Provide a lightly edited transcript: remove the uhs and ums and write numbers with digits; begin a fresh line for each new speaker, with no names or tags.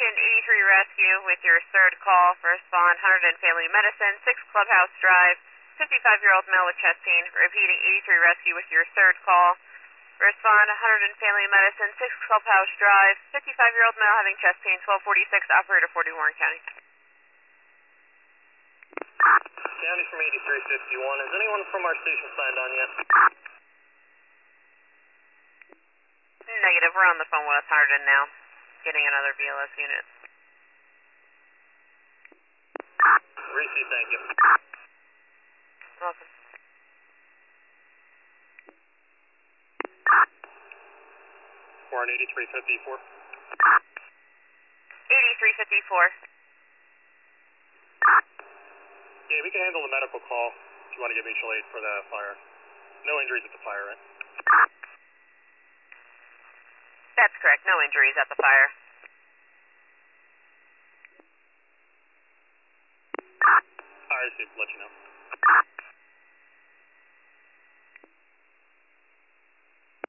Station 83 Rescue with your third call for respond 100 and Family Medicine, 6 Clubhouse Drive, 55-year-old male with chest pain. Repeating 83 Rescue with your third call. Respond 100 and Family Medicine, 6 Clubhouse Drive, 55-year-old male having chest pain, 1246, operator 40 Warren County.
County from 8351. Has anyone from our station signed on yet?
Negative, we're on the phone with Hardin now. Getting another BLS unit.
Receive, thank you.
Welcome.
We're on 8354.
8354.
Yeah, we can handle the medical call if you want to get mutual aid for the fire. No injuries at the fire, right?
That's correct, no injuries at the fire.
I received, let you know.